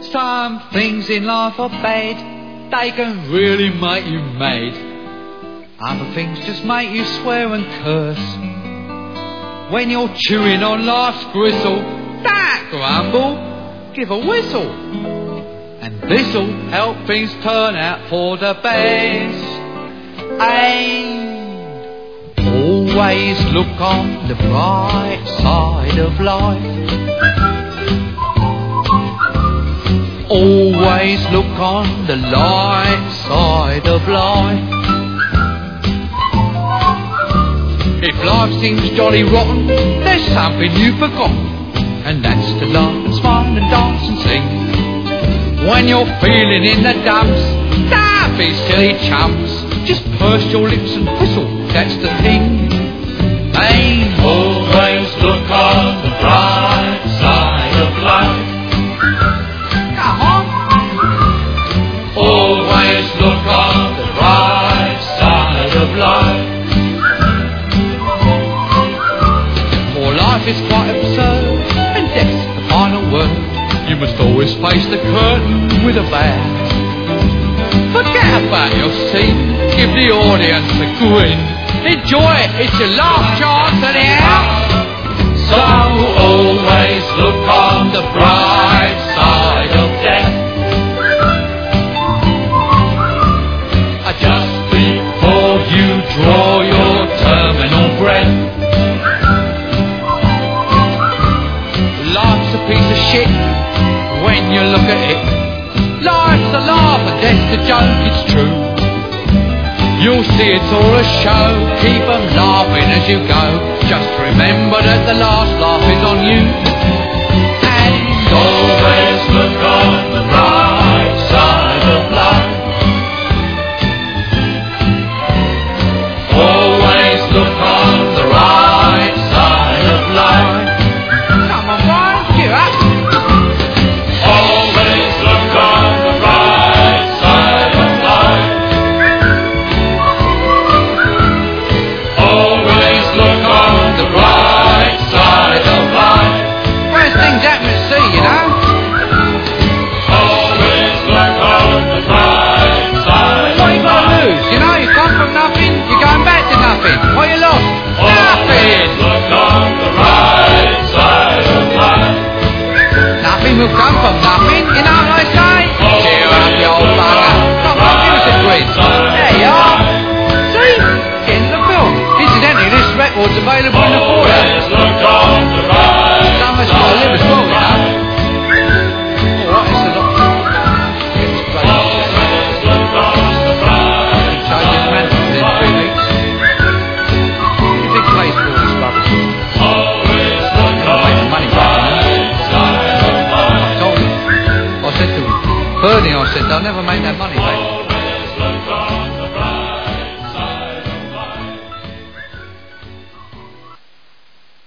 Some things in life are bad, they can really make you mad. Other things just make you swear and curse. When you're chewing on life's gristle, don't grumble, give a whistle. And this'll help things turn out for the best. And always look on the bright side of life. Always look on the light side of life. If life seems jolly rotten, there's something you've forgotten, and that's to laugh and smile and dance and sing. When you're feeling in the dumps, don't be silly chumps. Just purse your lips and whistle, that's the thing. And always look on the bright side of life. Come on. Always look on the bright side of life. For life is quite absurd, and death's the final word. You must always face the curtain with a bow. Forget about your seat, give the audience a grin. Enjoy it, it's your last chance anyhow. So always look on the bright side of death. Just before you draw your terminal breath. Life's a piece of shit when you look at it. Life's a laugh and death's a joke, it's true. You'll see it's all a show, keep 'em laughing as you go. Just remember that the last laugh is on you. And always look on the bright side of life. Always look on the right side of life. Come on, Brian, get up. Always look on the right side of life. Always look on the right side of life. First things happen at sea, you know. Always look on the right side. What you got to lose? You know, you come from nothing, you're going back to nothing. What you lost? Nothing. Look on the right side of life. Nothing will come from nothing, you know what I say? Cheer up, you old bugger. Come on, give us a grin. There you are. See? Get in the film. Incidentally, this record's available in the foyer. Look on the right. Someone's got to live as well, you know. Alright, it's a lot. It's great. Always look on the right. Changes management within 3 weeks. You big place for all this rubbish. Always look on the money right side of life. I told him. I said to him, Bernie, I said, they'll never make that money back. Always look on